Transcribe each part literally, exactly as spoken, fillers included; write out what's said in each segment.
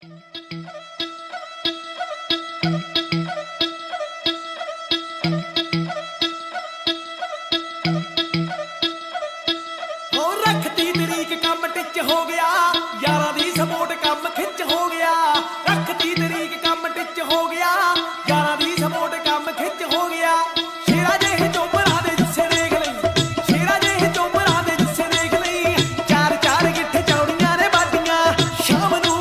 रखती तरीक कम टिच हो गया यारा दी सपोर्ट कम खिच हो गया रखती तरीक कम टिच हो गया यारा दी सपोर्ट कम खिच हो गया शेरा जे चोमरा दे जुस्से देख लई शेरा जे चोमरा दे जुस्से देख लई चार चार गिट्ठ चौड़ियां ने बाडियां शाम नू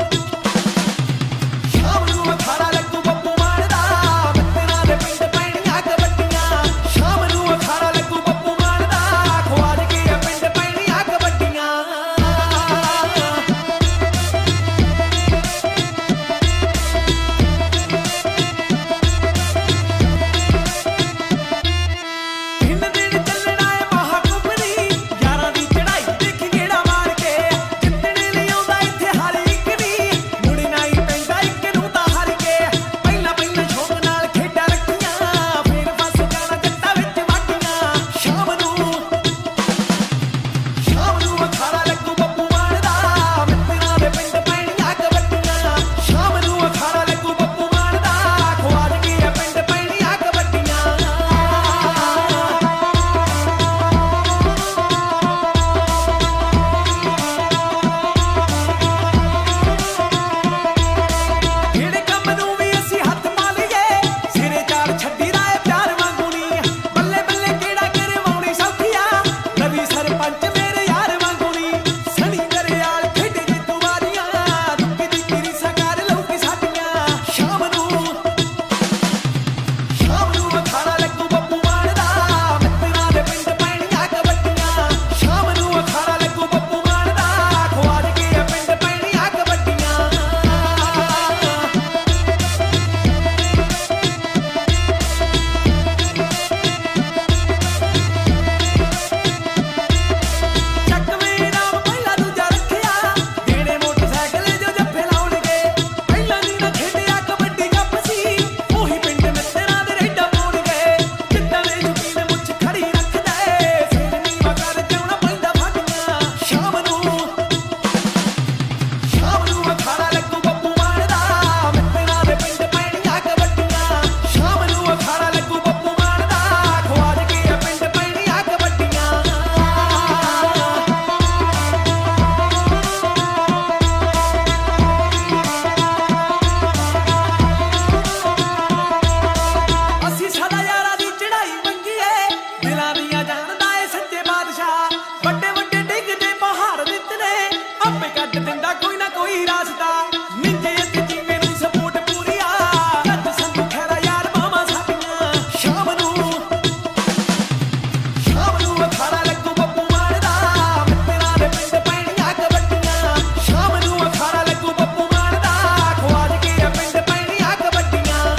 शाम नू अखाड़ा लगू बप्पू मान दा मित्तरां दे पिंड पैणियां कबड्डियां शाम नू अखाड़ा लगू बप्पू मान दा खवाज के पिंड पैणियां कबड्डियां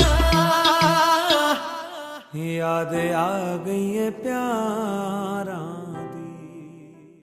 याद आ गई है प्यारा।